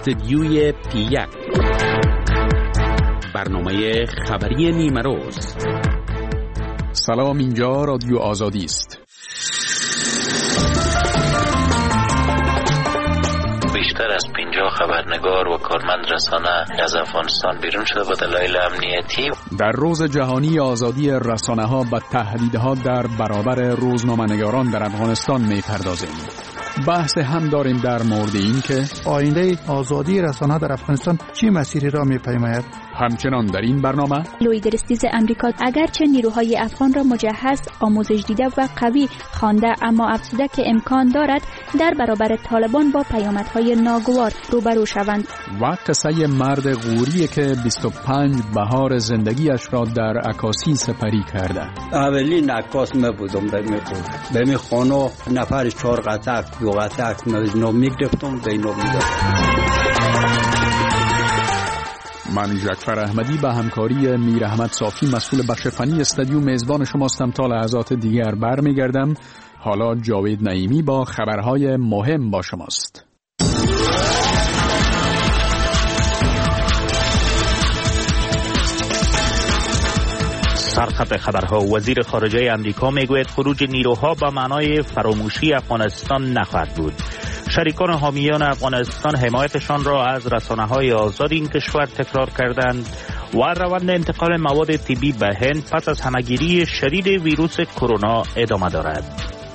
استدیوی P1 برنامه خبری نیمه روز. سلام، اینجا رادیو آزادی است. بیشتر از 50 خبرنگار و کارمند رسانه از افغانستان بیرون شده به دلایل امنیتی. در روز جهانی آزادی رسانه‌ها به تهدیدها در برابر روزنامه‌نگاران در افغانستان می‌پردازیم. بحث هم داریم در مورد این که آینده آزادی رسانه‌ها در افغانستان چه مسیری را می‌پیماید. همچنان در این برنامه لوید رستیز امریکا اگرچه نیروهای افغان را مجهز، آموزش دیده و قوی خوانده، اما افزوده که امکان دارد در برابر طالبان با پیامدهای ناگوار روبرو شوند. و قصه مرد غوری که 25 بهار زندگیش را در عکاسی سپری کرده. اولین عکاس من بودم به می خانه نفر 4 قطعه 2 قطعه میگرفتم به اینو میدادم. من جعفر احمدی به همکاری میر احمد صافی مسئول بخش فنی استودیو میزبان شماستم. تا لحظات دیگر برمیگردم. حالا جاوید نعیمی با خبرهای مهم با شماست. سرخط خبرها. وزیر خارجه امریکا میگوید خروج نیروها با معنای فراموشی افغانستان نخواهد بود. شریکان حامیان افغانستان حمایتشان را از رسانه‌های آزاد این کشور تکرار کردند و روند انتقال مواد طبی به هند پس از همه‌گیری شدید ویروس کرونا ادامه دارد.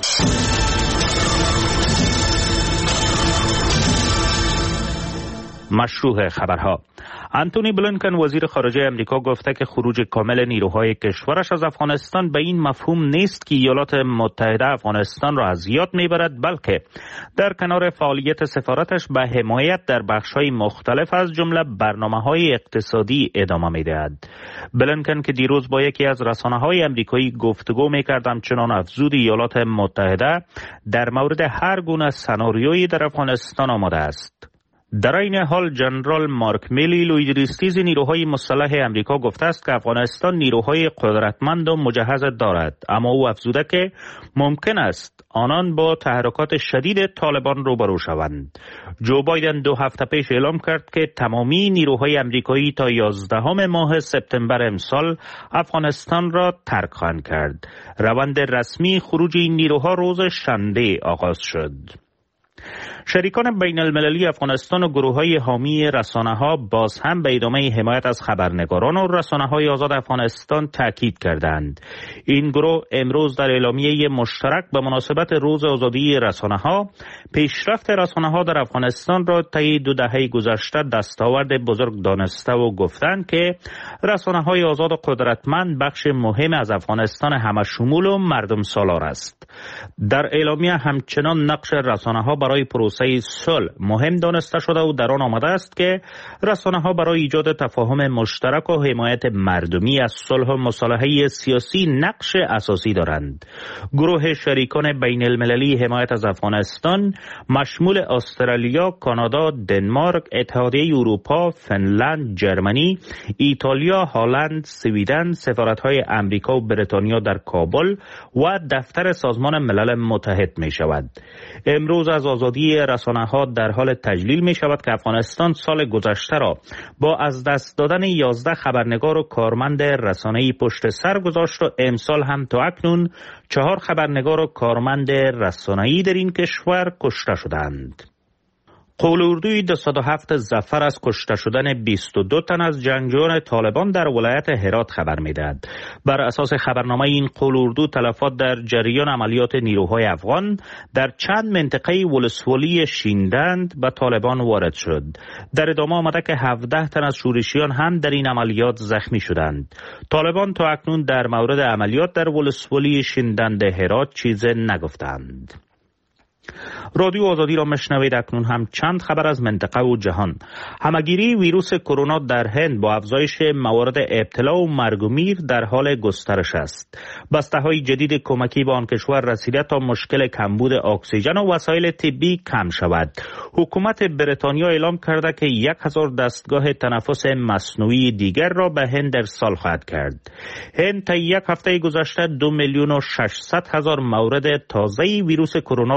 مشروع خبرها. انتونی بلینکن وزیر خارجه امریکا گفته که خروج کامل نیروهای کشورش از افغانستان به این مفهوم نیست که ایالات متحده افغانستان را از یاد میبرد، بلکه در کنار فعالیت سفارتش به حمایت در بخش‌های مختلف از جمله برنامه‌های اقتصادی ادامه میدهد. بلینکن که دیروز با یکی از رسانه‌های امریکایی گفتگو میکرد، همچنان افزود ایالات متحده در مورد هر گونه سناریویی در افغانستان آماده است. در این حال جنرال مارک میلی لوید رستیز نیروهای مسلح امریکا گفته است که افغانستان نیروهای قدرتمند و مجهز دارد، اما او افزوده که ممکن است آنان با تحرکات شدید طالبان روبرو شوند. جو بایدن 2 هفته پیش اعلام کرد که تمامی نیروهای امریکایی تا 11 ماه سپتامبر امسال افغانستان را ترک خواهند کرد. روند رسمی خروج این نیروها روز شنبه آغاز شد. شریکان بین المللی افغانستان و گروه‌های حامی رسانه‌ها باز هم به ادامه حمایت از خبرنگاران و رسانه‌های آزاد افغانستان تاکید کردند. این گروه امروز در اعلامیه مشترک به مناسبت روز آزادی رسانه‌ها پیشرفت رسانه‌ها در افغانستان را طی 2 دهه گذشته دستاورد بزرگ دانسته و گفتند که رسانه‌های آزاد و قدرتمند بخش مهم از افغانستان همه‌شمول و مردم سالار است. در اعلامیه همچنان نقش رسانه‌ها برای پروسه صلح مهم دانسته شده و در آن آمده است که رسانه‌ها برای ایجاد تفاهم مشترک و حمایت مردمی از صلح و مصالحه سیاسی نقش اساسی دارند. گروه شریکان بین المللی حمایت از افغانستان مشمول استرالیا، کانادا، دنمارک، اتحادیه اروپا، فنلند، جرمنی، ایتالیا، هلند، سویدن، سفارت‌های امریکا و بریتانیا در کابل و دفتر سازمان ملل متحد می شود. امروز از آزادی رسانه‌ها در حال تجلیل می شود که افغانستان سال گذشته را با از دست دادن 11 خبرنگار و کارمند رسانه‌ای پشت سر گذاشت و امسال هم تا اکنون 4 خبرنگار و کارمند رسانه‌ای در این کشور کشته شدند. قول‌اردوی 207 ظفر از کشته شدن 22 تن از جنگجویان طالبان در ولایت هرات خبر می‌دهد. بر اساس خبرنامه این قول‌اردو تلفات در جریان عملیات نیروهای افغان در چند منطقه ولسوالی شیندند به طالبان وارد شد. در ادامه آمده که 17 تن از شورشیان هم در این عملیات زخمی شدند. طالبان تا اکنون در مورد عملیات در ولسوالی شیندند هرات چیز نگفتند. رادیو آزادی را مشنوید. اکنون هم چند خبر از منطقه و جهان. همه‌گیری ویروس کرونا در هند با افزایش موارد ابتلا و مرگ و میر در حال گسترش است. بسته‌های جدید کمکی به آن کشور رسیده تا مشکل کمبود اکسیژن و وسایل طبی کم شود. حکومت بریتانیا اعلام کرده که 1000 دستگاه تنفس مصنوعی دیگر را به هند ارسال خواهد کرد. هند تا 1 هفته گذشته 2,600,000 مورد تازه ویروس کرونا را ثبت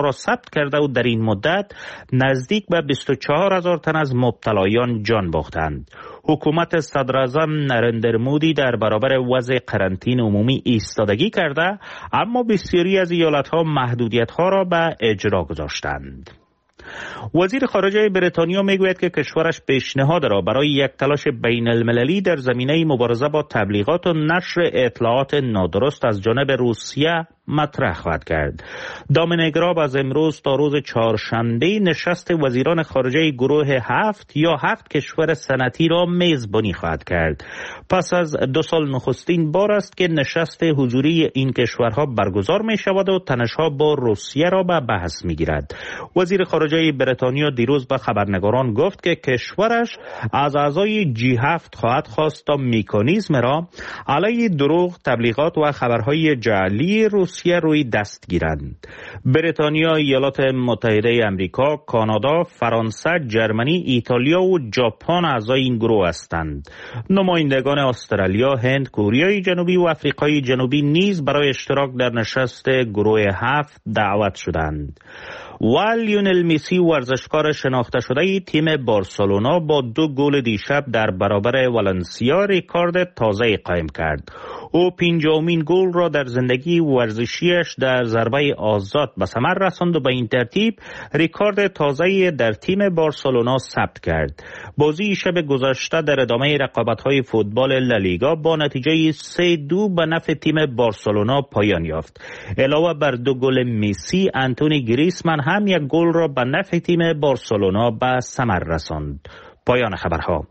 ثبت کرده و در این مدت نزدیک به 24,000 تن از مبتلایان جان باختند. حکومت صدراعظم نریندر مودی در برابر وضع قرنطینه عمومی ایستادگی کرده، اما بسیاری از ایالت‌ها محدودیت‌ها را به اجرا گذاشتند. وزیر خارجه بریتانیا میگوید که کشورش پیشنهاد را برای یک تلاش بین المللی در زمینه مبارزه با تبلیغات و نشر اطلاعات نادرست از جانب روسیه مطرح خواهد کرد. دامینیک راب از امروز تا روز چهارشنبه نشست وزیران خارجه گروه 7 یا 7 کشور صنعتی را میزبانی خواهد کرد. پس از 2 سال نخستین بار است که نشست حضوری این کشورها برگزار می شود و تنش‌ها با روسیه را به بحث می گیرد. وزیر خارجه بریتانیا دیروز به خبرنگاران گفت که کشورش از اعضای G7 خواهد خواست تا مکانیزم را علیه دروغ، تبلیغات و خبرهای جعلی روسیه روی دست گیرند. بریتانیا، ایالات متحده آمریکا، کانادا، فرانسه، جرمنی، ایتالیا و ژاپن اعضای این گروه هستند. نمایندگان استرالیا، هند، کره جنوبی و آفریقای جنوبی نیز برای اشتراک در نشست گروه 7 دعوت شدند. و لیونل مسی، ورزشکار شناخته شده تیم بارسلونا، با 2 گل دیشب در برابر والنسیا رکورد تازه قائم کرد. او 50مین گل را در زندگی ورزشیش در ضربه آزاد به ثمر رساند و به این ترتیب رکورد تازه در تیم بارسلونا ثبت کرد. بازی شب گذشته در ادامه رقابت‌های فوتبال لالیگا با نتیجه 3-2 به نفع تیم بارسلونا پایان یافت. علاوه بر 2 گل مسی، آنتونی گریزمان هم 1 گل را به نفع تیم بارسلونا به ثمر رساند. پایان خبرها.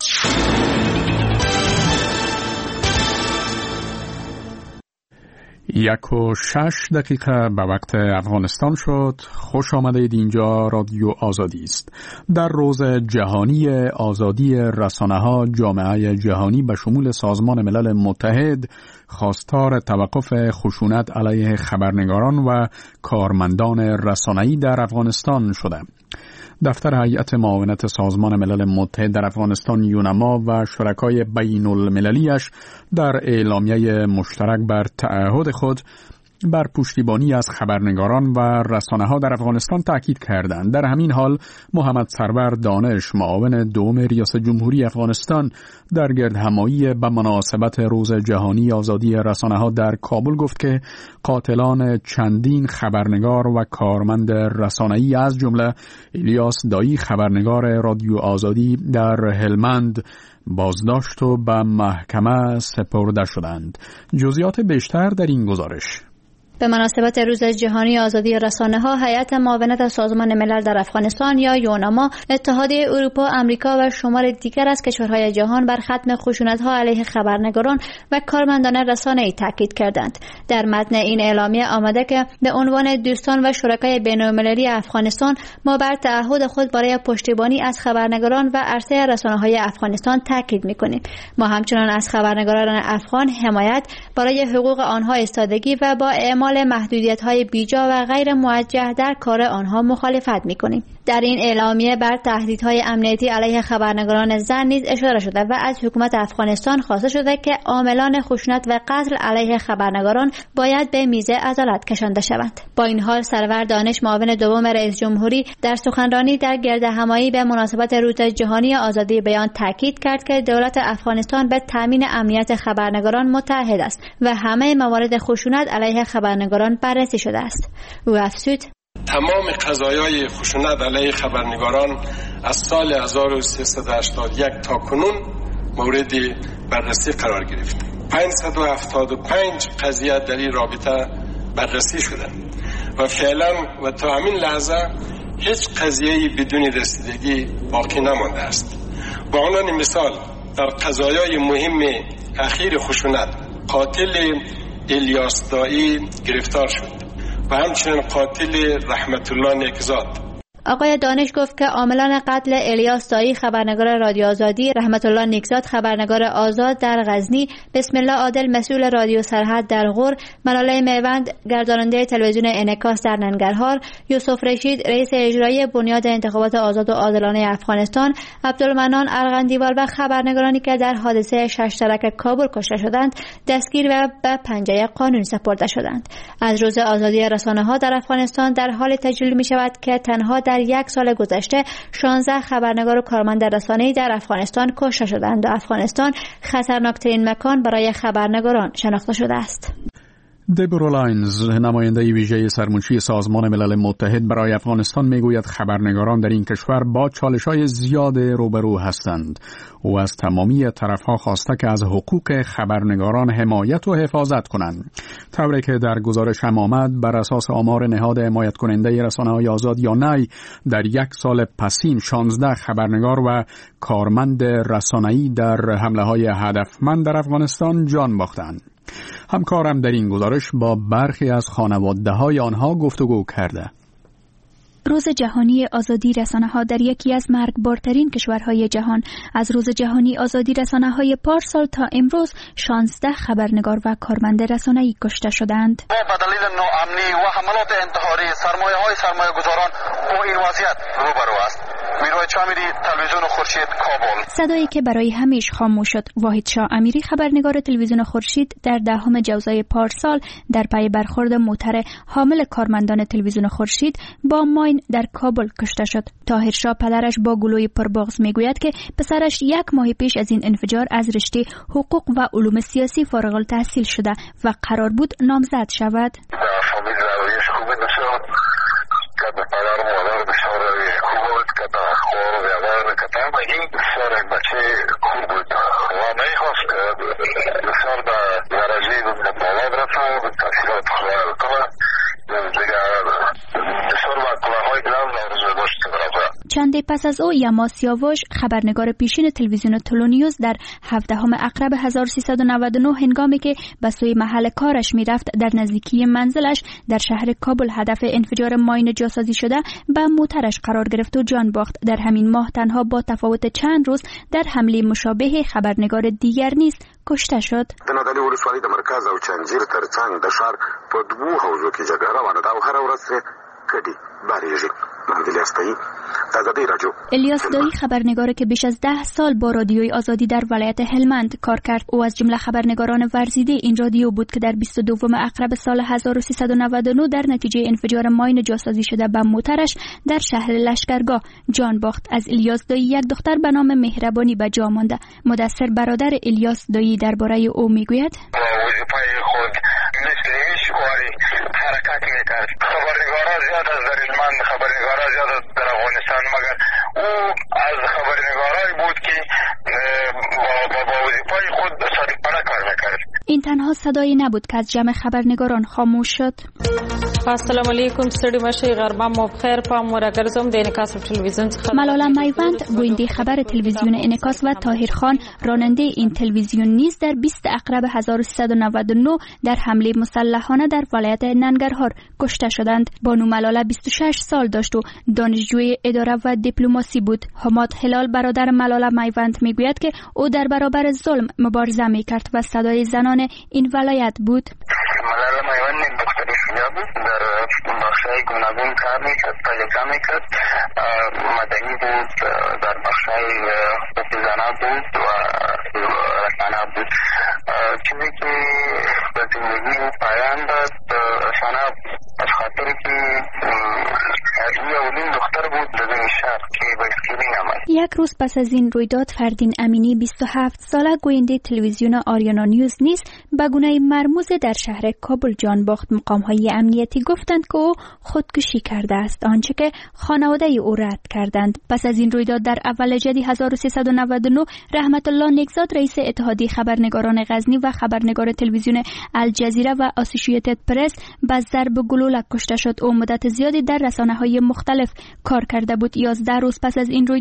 1:06 به وقت افغانستان شد. خوش آمدید، اینجا رادیو آزادی است. در روز جهانی آزادی رسانه‌ها، جامعه جهانی به شمول سازمان ملل متحد خواستار توقف خشونت علیه خبرنگاران و کارمندان رسانه‌ای در افغانستان شده. دفتر هیئت معاونت سازمان ملل متحد در افغانستان یونما و شرکای بین المللیش در اعلامیه مشترک بر تعهد خود بر پشتیبانی از خبرنگاران و رسانه‌ها در افغانستان تاکید کردند. در همین حال محمد سرور دانش، معاون دوم ریاست جمهوری افغانستان، در گردهمایی به مناسبت روز جهانی آزادی رسانه‌ها در کابل گفت که قاتلان چندین خبرنگار و کارمند رسانه‌ای از جمله الیاس دایی، خبرنگار رادیو آزادی در هلمند، بازداشت و به محکمه سپرده شدند. جزئیات بیشتر در این گزارش. به مناسبت روز جهانی آزادی رسانه‌ها، هیئت معاونت سازمان ملل در افغانستان یا یونما، اتحادیه اروپا، آمریکا و شمار دیگر از کشورهای جهان بر ختم خشونت‌ها علیه خبرنگاران و کارمندان رسانه‌ای تاکید کردند. در متن این اعلامیه آمده که به عنوان دوستان و شرکای بین‌المللی افغانستان، ما بر تعهد خود برای پشتیبانی از خبرنگاران و عرصه رسانه‌های افغانستان تاکید می‌کنیم. ما همچنان از خبرنگاران افغان حمایت برای حقوق آنها ایستادگی و با محدودیت‌های بیجا و غیر موجه در کار آنها مخالفت می‌کنیم. در این اعلامیه بر تهدیدهای امنیتی علیه خبرنگاران زن نیز اشاره شده و از حکومت افغانستان خواسته شده که عاملان خشونت و قتل علیه خبرنگاران باید به میز عدالت کشانده شوند. با این حال سرور دانش، معاون دوم رئیس جمهوری، در سخنرانی در گردهمایی به مناسبت روز جهانی آزادی بیان تاکید کرد که دولت افغانستان به تامین امنیت خبرنگاران متعهد است و همه موارد خشونت علیه خبرنگاران بررسی شده است. او افزود: تمام قضایای خشونت علیه خبرنگاران از سال 1381 تا کنون مورد بررسی قرار گرفت. 575 قضیه در این رابطه بررسی شده و فعلا و تا همین لحظه هیچ قضیه‌ای بدون رسیدگی باقی نمانده است. به عنوان مثال در قضایای مهم اخیر خشونت، قاتل الیاس دایی گرفتار شد و همچنین قاتل رحمت الله نیکزاد. آقای دانش گفت که عاملان قتل الیاس دایی خبرنگار رادیو آزادی، رحمت الله نیکزاد خبرنگار آزاد در غزنی، بسم الله عادل مسئول رادیو سرحد در غور، ملاله میوند گرداننده تلویزیون انعکاس در ننگرهار، یوسف رشید رئیس اجرایی بنیاد انتخابات آزاد و عادلانه افغانستان، عبدالمنان ارغندیوال و خبرنگارانی که در حادثه شش ترک کابل کشته شدند دستگیر و به پنجه قانون سپرده شدند. از روز آزادی رسانه‌ها در افغانستان در حال تجلیل می شود که تنها در یک سال گذشته 16 خبرنگار و کارمند رسانه‌ای در افغانستان کشته شدند و افغانستان خطرناکترین مکان برای خبرنگاران شناخته شده است. دبورا لاینز، نماینده ویژه سرمنشی سازمان ملل متحد برای افغانستان، میگوید خبرنگاران در این کشور با چالش‌های زیاد روبرو هستند. او از تمامی طرف‌ها خواسته که از حقوق خبرنگاران حمایت و حفاظت کنند. طوری که در گزارش هم آمد، بر اساس آمار نهاد حمایت کننده رسانه‌های آزاد یا نی، در یک سال پسین 16 خبرنگار و کارمند رسانه‌ای در حمله‌های هدفمند در افغانستان جان باختند. همکارم در این گزارش با برخی از خانواده‌های آنها گفتگو کرده. روز جهانی آزادی رسانه‌ها در یکی از مرگبارترین کشورهای جهان. از روز جهانی آزادی رسانه‌های پارسال تا امروز 16 خبرنگار و کارمند رسانه‌ای کشته شدند. با دلیل ناامنی و حملات انتحاری سرمایه‌های سرمایه‌گذاران با این وضعیت روبرو است. میرای چامیری، تلویزیون خورشید، کابل. صدایی که برای همیشه خاموش شد. واحد شاه امیری خبرنگار تلویزیون خورشید در 10 جوزای پارسال در پی برخورد موتر حامل کارمندان تلویزیون خورشید با ماین در کابل کشته شد. طاهر شاه پدرش با گلوی پربغض میگوید که پسرش 1 ماه پیش از این انفجار از رشته حقوق و علوم سیاسی فارغ التحصیل شده و قرار بود نامزد شود. چندی پس از او یما سیاوش خبرنگار پیشین تلویزیون تلونیوز در 17 اکتبر 1399 هنگامی که به سوی محل کارش میرفت در نزدیکی منزلش در شهر کابل هدف انفجار ماین جاسازی شده به موترش قرار گرفت و جان باخت. در همین ماه تنها با تفاوت چند روز در حمله مشابه خبرنگار دیگر نیز کشته شد. د نادعلي ولسوالۍ د مرکز او چنجیر ترڅنګ د ښار په 2 حوزو کې جګړه روانه ده او هره ورځ کډي باریږي. الیاس دایی خبرنگاری که بیش از 10 سال با رادیوی آزادی در ولایت هلمند کار کرد. او از جمله خبرنگاران ورزیده این رادیو بود که در 22 اکتبر سال 1399 در نتیجه انفجار ماین جاسازی شده به موترش در شهر لشکرگاه جان باخت. از الیاس دایی یک دختر به نام مهربانی به جا مانده. مدثر برادر الیاس دایی درباره او میگوید: حرکت میکرد. خبرنگارا زیاد از در هلمند، خبرنگارا زیاد از در افغانستان، مگر او از خبرنگارایی بود که با وظیفه خود صادقانه کار میکرد. این تنها صدایی نبود که از جمع خبرنگاران خاموش شد. السلام علیکم، ستړي مشي، غربه مو بخیر، پام ورګرځم د انعکاس تلویزیون څخه. ملاله میوند گوینده خبر تلویزیون انعکاس و طاهر خان راننده این تلویزیون نیز در 20 اکتبر 1399 در حمله مسلحانه در ولایت ننگرهار کشته شدند. بانو ملاله 26 سال داشت و دانشجوی اداره و دیپلماسی بود. حماد هلال برادر ملاله میوند میگوید که او در برابر ظلم مبارزه میکرد و صدای زنان این ولایت بود. ملاله میوند دختر شجاع بود، در بخشای گوناگون کار میکرد، پلیکا میکرد، مدنی بود، در بخشای زنان بود و رسانه بود. چیزی که به زندگی پایان داد رسانه از خاطر که یه اولین دختر بود در این شهر که بایسکلی نمد. یک روز پس از این رویداد فردین امینی 27 ساله گوینده تلویزیون آریانا نیوز نیز به گونه مرموز در شهر کابل جان باخت. مقام‌های امنیتی گفتند که او خودکشی کرده است، آنچه که خانواده او رد کردند. پس از این رویداد در اول ژوئیه 1399 رحمت الله نیکزاد رئیس اتحادیه خبرنگاران غزنی و خبرنگار تلویزیون الجزیره و اسوسییتد پرس به ضرب گلوله کشته شد. او مدت زیادی در رسانه‌های مختلف کار کرده بود. 11 روز پس از این رویداد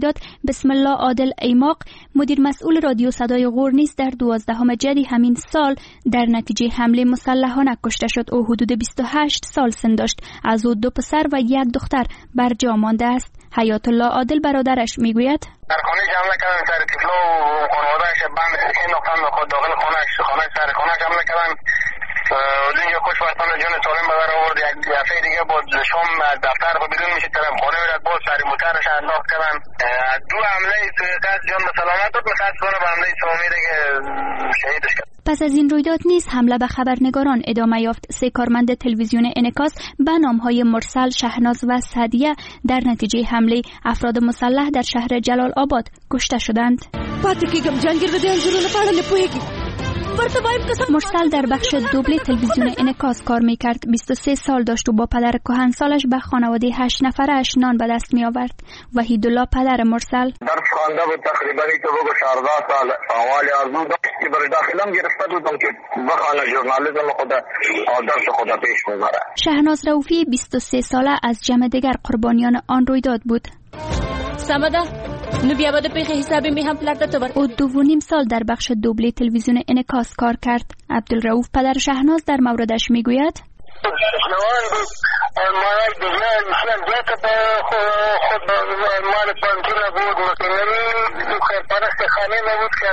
رویداد بسم الله عادل ایماق مدیر مسئول رادیو صدای غور نیز در 12 جدی همین سال در نتیجه حمله مسلحانه کشته شد. او حدود 28 سال سن داشت. از او 2 پسر و 1 دختر بر جا مانده است. حیات الله عادل برادرش میگوید در خانه حمله کردن سر طفلا و خانواده‌اش بند انداختن و خود داخل خانه سر خانه حمله کردن. اونجا خوش وقتان جون سالم به در آورد. یک دفعه دیگه بود شام دفتر خود بیرون میشه طرف خانه میرد باز سر موترش انداخت کردن. 2 حمله سویقت جان به سلامت بود میخواست کنه به حمله سومی دیگه شهیدش کرد. پس از این رویداد نیز حمله به خبرنگاران ادامه یافت. 3 کارمند تلویزیون انعکاس به نامهای مرسل، شهناز و سعدیه در نتیجه حمله افراد مسلح در شهر جلال آباد کشته شدند. مرسل در بخش دوبله تلویزیون انعکاس کار میکرد. 23 سال داشت و با پدر کهنسالش به خانواده 8 نفرش نان به دست می آورد. وحیدالله پدر مرسل درس خوانده بود تقریبا تو بگو 14 سال. اول آرزو داشت که برای داخلم گرفته بودم که بخوانه ژورنالیسم خدا درس خدا پیش ببره. شهناز رؤوفی 23 ساله از جمع دیگر قربانیان آن رویداد بود. سمده نو بیا بده پیخ حسابی می هم پلرده تو او 2.5 سال در بخش دوبله تلویزیون انعکاس کار کرد. عبدالرؤوف پدر شهناز در موردش میگوید نوان بود مالک دیگه میشن جات به خود مال پانتونه بود مکنمی خیرپرست خانه نبود که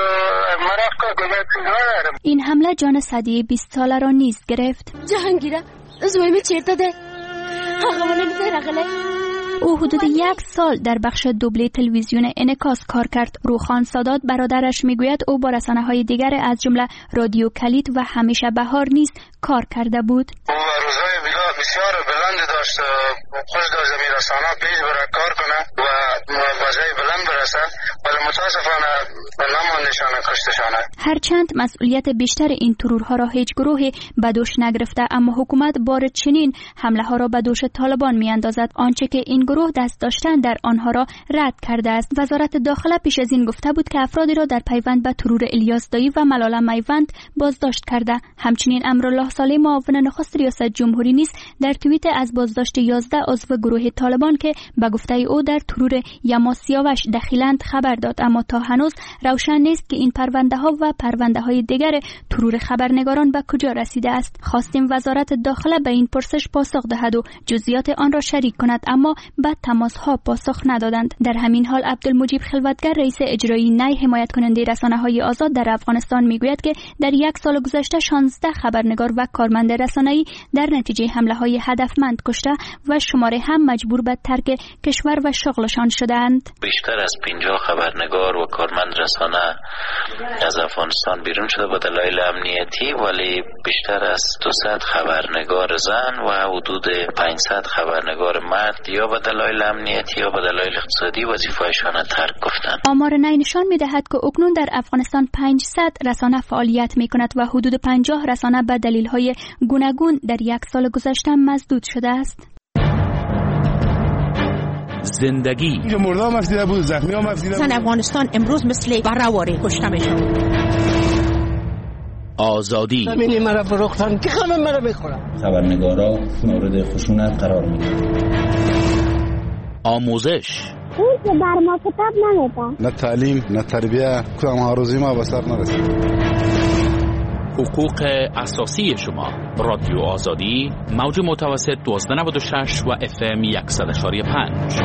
مرف که دیگه چیز ندارم. این حمله جان سعدیه 20 ساله را نیز گرفت. جهانگیره زویمی چیرته ده آقا منو نزیر اغله. او حدود 1 سال در بخش دوبله تلویزیون انعکاس کار کرد. روخان سادات برادرش میگوید او با رسانه‌های دیگر از جمله رادیو کلید و همیشه بهار نیز کار کرده بود. او روزهای بسیار بلند داشت. خوش داشت می رسانه پیش برای کار کنه و بجای بلند برسه ولی متاسفانه نماندشانه کشتشانه. هرچند مسئولیت بیشتر این ترورها را هیچ گروهی به دوش نگرفته، اما حکومت بار چنین حمله ها را به دوش طالبان می اندازد. آنچه که این گروه دست داشتن در آنها را رد کرده است. وزارت داخله پیش از این گفته بود که افرادی را در پیوند به ترور الیاس دایی و ملاله میوند بازداشت کرده. همچنین امرالله صالح معاون نخست ریاست جمهوری نیز در توییت از بازداشت 11 عضو گروه طالبان که به گفته او در ترور یما سیاوش دخیلند خبر داد، اما تا هنوز روشن نیست که این پرونده ها و پرونده های دیگر ترور خبرنگاران به کجا رسیده است. خواستیم وزارت داخله به این پرسش پاسخ دهد و جزئیات آن را شریک کند، اما بعد تماس ها پاسخ ندادند. در همین حال عبدالمجید خلوتگر رئیس اجرایی نی حمایت کننده رسانه‌های آزاد در افغانستان میگوید که در 1 سال گذشته 16 خبرنگار و کارمند رسانه‌ای در نتیجه حمله‌های هدفمند کشته و شماره هم مجبور به ترک کشور و شغلشان شدند. بیشتر از 50 خبرنگار و کارمند رسانه از افغانستان بیرون شده به دلایل امنیتی، ولی بیشتر از 200 خبرنگار زن و حدود 500 خبرنگار مرد یا به دلایل امنیتی یا به دلایل اقتصادی وظیفه‌شان ترک گفتند. آمار نی نشان می‌دهد که اکنون در افغانستان 500 رسانه فعالیت می‌کند و حدود 50 رسانه به دلیل‌های گوناگون در 1 سال گذشته مسدود شده است. زندگی مردم مفسیده بود، زخمی ها مفسیده بود. افغانستان امروز مثل برآواره کشته میشن. آزادی زمین مرا فروختن که خمه مرا بخورم. خبرنگارا مورد خشونت قرار میگیرن. آموزش اون که بر ما کتاب نمیده. نه تعلیم نه تربیه کدام آرزوی ما به سر نرسید. حقوق اساسی شما. رادیو آزادی موج متوسط 1296 و FM 100.5.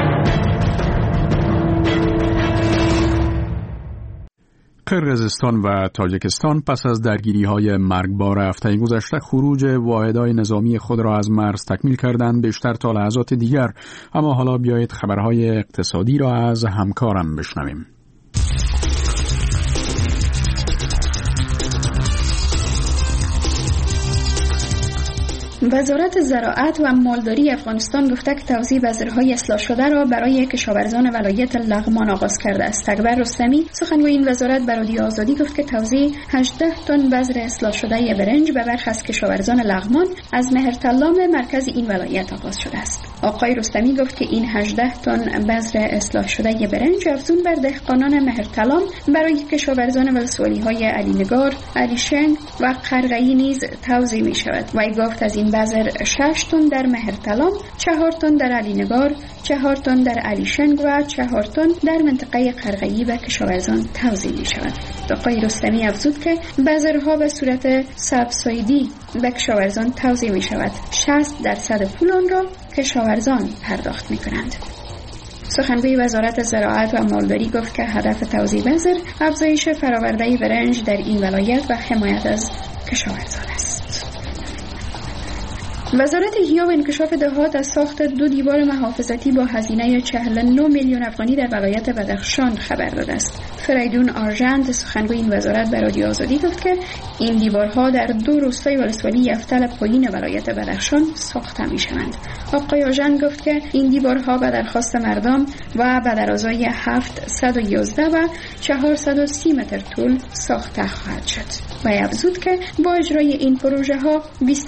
قرقیزستان و تاجیکستان پس از درگیری‌های مرگبار هفته گذشته خروج واحدهای نظامی خود را از مرز تکمیل کردند بیشتر تا لحظات دیگر. اما حالا بیایید خبرهای اقتصادی را از همکارم بشنویم. وزارت زراعت و مالداری افغانستان گفته که توزیع بذرهای اصلاح شده را برای کشاورزان ولایت لغمان آغاز کرده است. اکبر رستمی سخنگوی این وزارت به رادیو آزادی گفت که توزیع 18 تن بذر اصلاح شده برنج به برخی از کشاورزان لغمان از مهرتلام مرکز این ولایت آغاز شده است. آقای رستمی گفت که این 18 تن بذر اصلاح شده برنج افزون بر دهقانان مهرتلام برای کشاورزان ولسوالی‌های علی نگار، علی شنگ و قرغی نیز توزیع می شود. وی گفت از این بذر 6 تن در مهرتلام، 4 تن در علینگار، 4 تن در علیشنگ و 4 تن در منطقه قرقیی به کشاورزان توزیع می شود. آقای رستمی افزود که بذرها به صورت سابسیدی به کشاورزان توزیع می شود. 60% پول آن را کشاورزان پرداخت می کنند. سخنگوی وزارت زراعت و مالداری گفت که هدف توزیع بذر افزایش فرآورده برنج در این ولایت و حمایت از کشاورزان است. وزارت احیا و انکشاف دهات از ساخت 2 دیوار محافظتی با هزینه 49 میلیون افغانی در ولایت بدخشان خبر داده است. فریدون آرژند سخنگوی این وزارت به رادیو آزادی گفت که این دیوارها در 2 روستای ولسوالی یفتل پایین ولایت بدخشان ساخته می شوند. آقای آرژند گفت که این دیوارها به درخواست مردم و به درازای 711 و 430 متر طول ساخته خواهد شد. و افزود که با اجرای این پروژه ها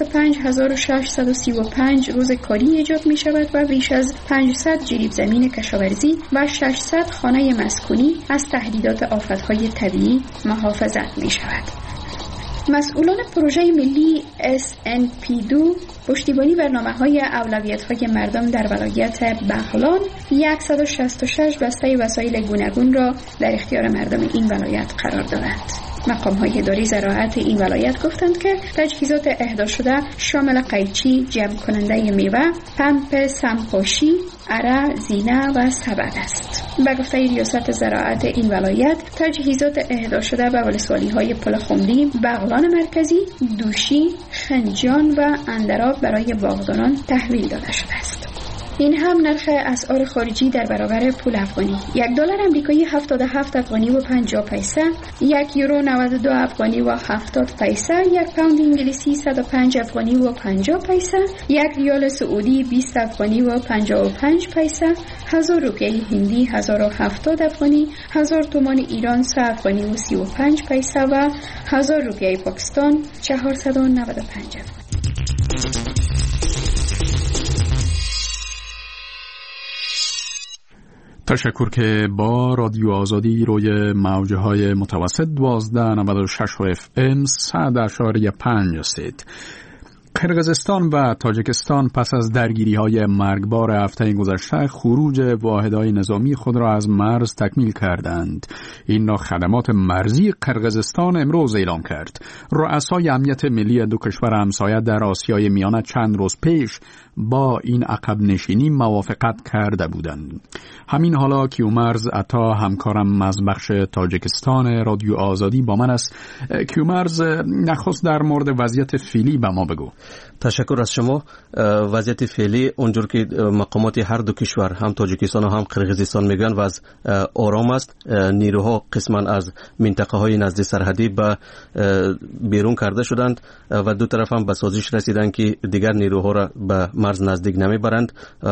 25635 روز کاری ایجاد می شود و بیش از 500 جریب زمین کشاورزی و 600 خانه مسکونی از تهدیدات آفتهای طبیعی محافظت می شود. مسئولان پروژه ملی SNP2 پشتیبانی برنامه‌های اولویت‌های مردم در ولایت بغلان 166 بسته وسایل گوناگون را در اختیار مردم این ولایت قرار دادند. مقام‌های اداری زراعت این ولایت گفتند که تجهیزات اهدا شده شامل قیچی، جمع کننده میوه، پمپ سمپاشی، اره، زینه و سبد است. به گفته ریاست زراعت این ولایت تجهیزات اهدا شده به ولسوالی‌های پل خمری، بغلان مرکزی، دوشی، خنجان و اندراب برای باغداران تحویل داده شده است. این هم نرخ اسعار خارجی در برابر پول افغانی. $1 آمریکایی 77 افغانی و 50 پیسه، €1 92 افغانی و 70 پیسه، یک پوند انگلیسی 105 افغانی و 50 پیسه، یک ریال سعودی 20 افغانی و 55 پیسه، 1000 روپیه هندی 1070 افغانی، 1000 تومان ایران 3 افغانی و 35 پیسه و 1000 روپیه پاکستان 495 افغانی. تشکر که با رادیو آزادی روی موجه های متوسط 1296 و FM 100.5 هستید. قرقیزستان و تاجیکستان پس از درگیری‌های مرگبار هفته گذشته خروج واحدهای نظامی خود را از مرز تکمیل کردند. این را خدمات مرزی قرقیزستان امروز اعلام کرد. رؤسای امنیت ملی دو کشور همسایه در آسیای میانه چند روز پیش با این عقب نشینی موافقت کرده بودند. همین حالا کیومرز عطا همکارم از بخش تاجیکستان رادیو آزادی با من است. کیومرز، نخست در مورد وضعیت فعلی به ما بگو. تشکر از شما. وضعیت فعلی اونجور که مقامات هر دو کشور هم تاجیکستان و هم قرقیزستان میگن وضع آرام است. نیروها قسما از منطقه های نزدیک سرحدی به بیرون کرده شدند و دو طرف هم به سازش رسیدند که دیگر نیروها را به مرز نزدیک نمیبرند.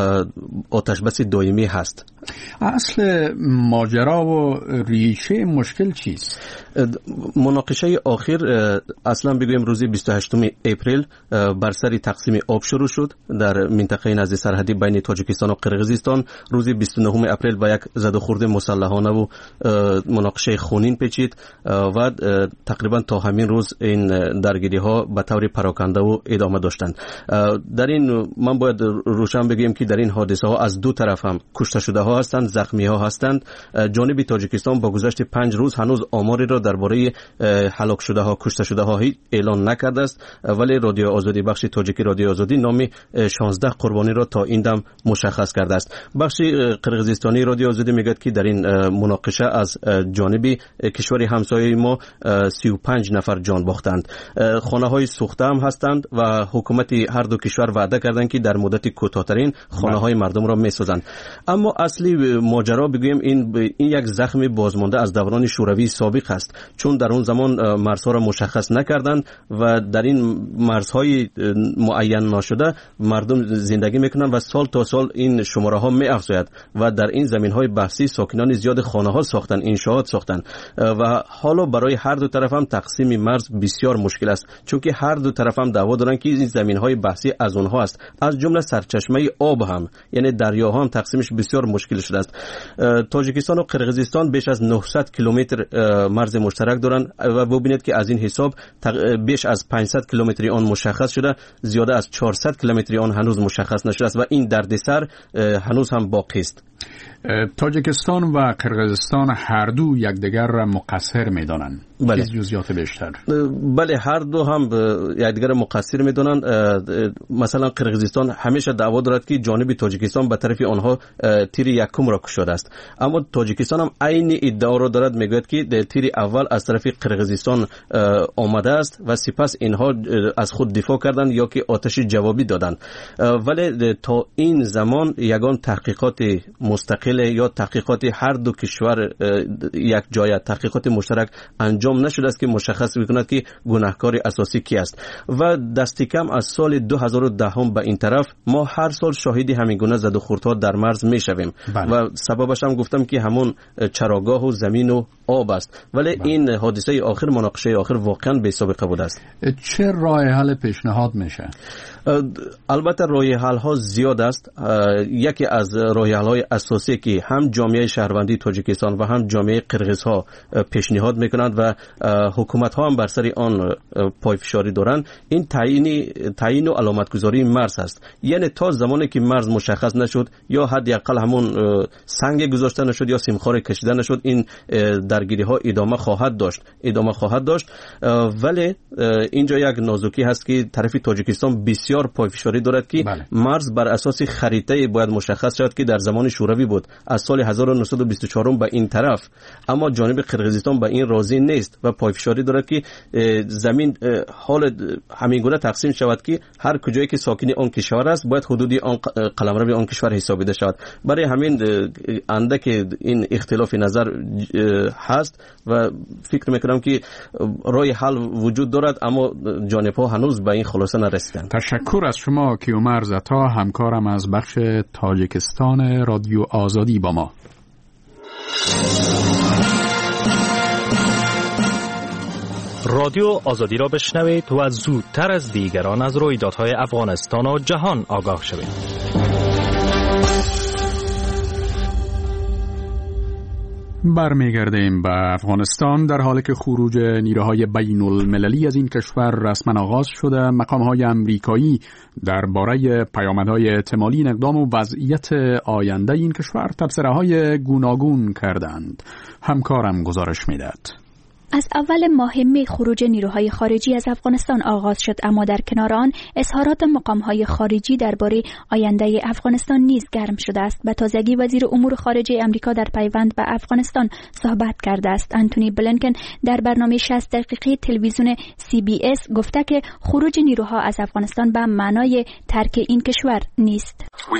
آتش بس دائمی هست. اصل ماجرا و ریشه مشکل چیست؟ مناقشه آخر اصلا بگویم روزی 28 اپریل بر سر تقسیم آب شروع شد در منطقه نزدیک سرحدی بین تاجیکستان و قرقیزستان. روزی 29 اپریل با یک زد و خورد مسلحانه و مناقشه خونین پیچید و تقریبا تا همین روز این درگیری ها به طور پراکنده و ادامه داشتند. در این من باید روشن بگیم که در این حادثه ها از دو طرف هم کشته شده ها هستند، زخمی ها هستند. جانب تاجیکستان با گذشت 5 روز هنوز آماری را درباره هلاک شده ها، کشته شده ها اعلان نکرده است، ولی رادیو آزادی، بخش تاجیکی رادیو آزادی، نام 16 قربانی را تا این دم مشخص کرده است. بخش قرقیزستانی رادیو آزادی میگه که در این مناقشه از جانب کشور همسایه ما 35 نفر جان باختند. خانه های سوخته هم هستند و حکومت هر دو کشور وعده کردند که در مدت کوتاه‌ترین خانه های مردم را میسازند. اما اصلی ماجرا بگویم این یک زخم بازمانده از دوران شوروی سابق است، چون در اون زمان مرزها را مشخص نکردند و در این مرزهای معین ناشده مردم زندگی میکنند و سال تا سال این شماره ها می افزاید و در این زمین های بحثی ساکنان زیاد خانه ها ساختن، انشاءات ساختن و حالا برای هر دو طرف هم تقسیم مرز بسیار مشکل است، چون که هر دو طرف هم دعوا دارن که این زمین های بحثی از اونها است، از جمله سرچشمه آب هم، یعنی دریاها هم تقسیمش بسیار مشکل تشکیل شده است. تاجیکستان و قرقیزستان بیش از 900 کیلومتر مرز مشترک دارند و ببینید که از این حساب بیش از 500 کیلومتری آن مشخص شده، زیاده از 400 کیلومتری آن هنوز مشخص نشده است و این دردسر هنوز هم باقی است. تاجیکستان و قرقیزستان هر دو یکدیگر را مقصر می‌دانند. بله. جزئیات بیشتر. بله، هر دو هم یکدیگر مقصر می‌دانند. مثلا قرقیزستان همیشه دعوا دارد که جانب تاجیکستان به طرف آنها تیر یکم را کشیده است، اما تاجیکستان هم عین ادعا را دارد، میگوید که تیر اول از طرف قرقیزستان آمده است و سپس اینها از خود دفاع کردند یا که آتش جوابی دادند. ولی تا این زمان یگان تحقیقات مستقل یا تحقیقات هر دو کشور یک جای تحقیقات مشترک انجام نشده است که مشخص بکند که گناهکار اساسی کی است و دستی کم از سال 2010 به این طرف ما هر سال شاهد همین گونه زد و خوردها در مرز میشویم و سببش هم گفتم که همون چراگاه و زمین و آب است. ولی این حادثه آخر، مناقشه آخر واقعا بی سابقه بوده است. چه راه حل پیشنهاد میشه؟ البته راه حل ها زیاد است. یکی از راه حل های اساسی که هم جامعه شهروندی تاجیکستان و هم جامعه قرقیز ها پیشنهاد میکنند و حکومت ها هم بر سر آن پایفشاری دارند، این تعیین و علامت گذاری مرز است. یعنی تا زمانی که مرز مشخص نشد یا حداقل همون سنگ گذاشته نشد یا سیمخوار کشیده نشد، این درگیری ها ادامه خواهد داشت. ولی اینجا یک نازکی هست که طرف تاجیکستان بسیار پایفشاری دارد که مرز بر اساس خریطه باید مشخص شد که در زمان شوروی بود از سال 1924 به این طرف، اما جانب قرقیزستان به این راضی نیست و پایفشاری دارد که زمین حال همین گونه تقسیم شود که هر کجایی که ساکن آن کشور است باید حدودی آن قلمرو آن کشور حسابیده شود. برای همین اندک این اختلاف نظر هست و فکر میکنم که راه حل وجود دارد، اما جانب‌ها هنوز به این خلاصه نرسیدند. تشکر از شما کیومر زتا، همکارم از بخش تاجیکستان رادیو آزادی با ما. رادیو آزادی را بشنوید و زودتر از دیگران از رویدادهای افغانستان و جهان آگاه شوید. برمیگردیم به افغانستان. در حالی که خروج نیروهای بین المللی از این کشور رسما آغاز شده، مقام‌های آمریکایی درباره پیامدهای احتمالی این اقدام و وضعیت آینده این کشور تبصره‌های گوناگون کردند. همکارم گزارش می‌دهد. از اول ماه می خروج نیروهای خارجی از افغانستان آغاز شد، اما در کنار آن اظهارات مقام‌های خارجی درباره آینده افغانستان نیز گرم شده است. به تازگی وزیر امور خارجه آمریکا در پیوند به افغانستان صحبت کرده است. آنتونی بلینکن در برنامه 60 دقیقه تلویزیون CBS گفته که خروج نیروها از افغانستان به معنای ترک این کشور نیست.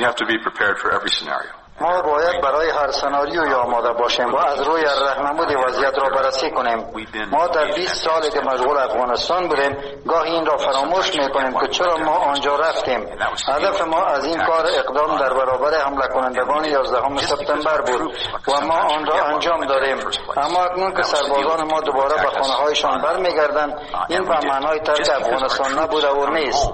ما باید برای هر سناریوی آماده باشیم و از روی راهنمود وضعیت را بررسی کنیم. ما در 20 سالی که مشغول افغانستان بودیم گاهی این را فراموش میکنیم که چرا ما آنجا رفتیم. هدف ما از این کار اقدام در برابر حمله کنندگان 11 سپتامبر بود و ما آن را انجام دادیم. اما اکنون که سربازان ما دوباره به خانه‌هایشان برمیگردند، این به معنای ترک افغانستان نبوده و نیست.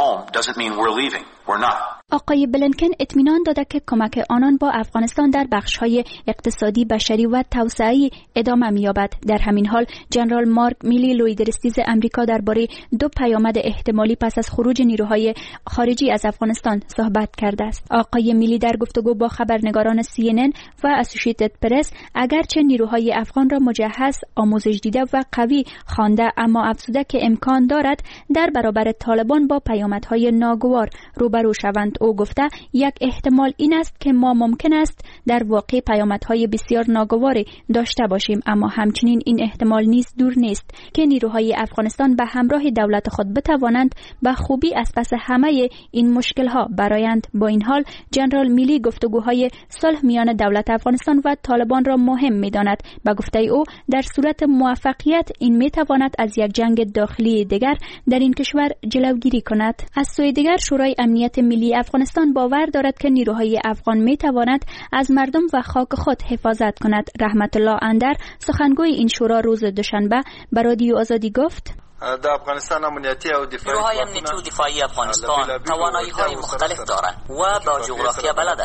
آقای بلینکن اطمینان داده که کمک آنان با افغانستان در بخش‌های اقتصادی، بشری و توسعه‌ای ادامه می‌یابد. در همین حال جنرال مارک میلی، لویدرستیز آمریکا درباره دو پیامد احتمالی پس از خروج نیروهای خارجی از افغانستان صحبت کرده است. آقای میلی در گفتگو با خبرنگاران CNN و اسوسییتد پرس اگرچه نیروهای افغان را مجهز، آموزش دیده و قوی خوانده، اما افزوده که امکان دارد در برابر طالبان با پیامدهای ناگوار روبرو شوند. او گفته یک احتمال این است که ما ممکن است در واقع پیامدهای بسیار ناگواری داشته باشیم، اما همچنین این احتمال نیز دور نیست که نیروهای افغانستان به همراه دولت خود بتوانند به خوبی از پس همه این مشکلها برآیند. با این حال جنرال میلی گفتگوهای صلح میان دولت افغانستان و طالبان را مهم می‌داند. به گفته او در صورت موفقیت این می‌تواند از یک جنگ داخلی دیگر در این کشور جلوگیری کند. از سوی دیگر شورای امنیت ملی افغانستان باور دارد که نیروهای افغان می‌تواند از مردم و خاک خود حفاظت کند. رحمت الله اندر، سخنگوی این شورا، روز دوشنبه به رادیو آزادی گفت: در افغانستان امنیتی و دفاعی افغانستان توانایی‌های مختلف دارند و با جغرافیا بلده.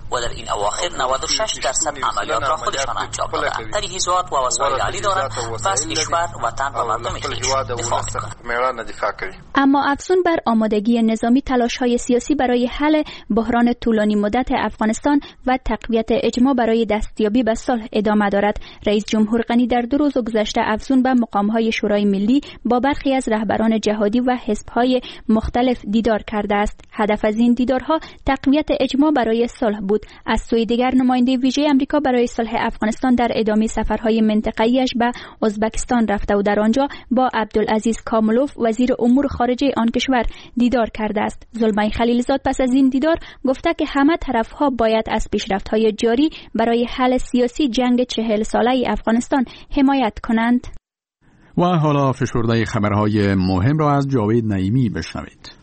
و در این اواخر 96% عملیات را خودشان انجام دادند. تجهیزات و وسایل عالی دارند، پس کشور، وطن و مردم خویش دفاع می‌کند. اما افزون بر آمادگی نظامی، تلاش‌های سیاسی برای حل بحران طولانی مدت افغانستان و تقویت اجماع برای دستیابی به صلح ادامه دارد. رئیس جمهور غنی در 2 روز گذشته افزون به مقام‌های شورای ملی با برخی از رهبران جهادی و حزب‌های مختلف دیدار کرده است. هدف از این دیدارها تقویت اجماع برای صلح بود. از سوی دیگر نماینده ویژه آمریکا برای صلح افغانستان در ادامه سفرهای منطقه‌ایش به ازبکستان رفته و در آنجا با عبدالعزیز کاملوف وزیر امور خارجه آن کشور دیدار کرده است. زلمای خلیلزاد پس از این دیدار گفته که همه طرف‌ها باید از پیشرفت‌های جاری برای حل سیاسی جنگ 40 ساله افغانستان حمایت کنند. و حالا فشرده خبرهای مهم را از جاوید نعیمی بشنوید.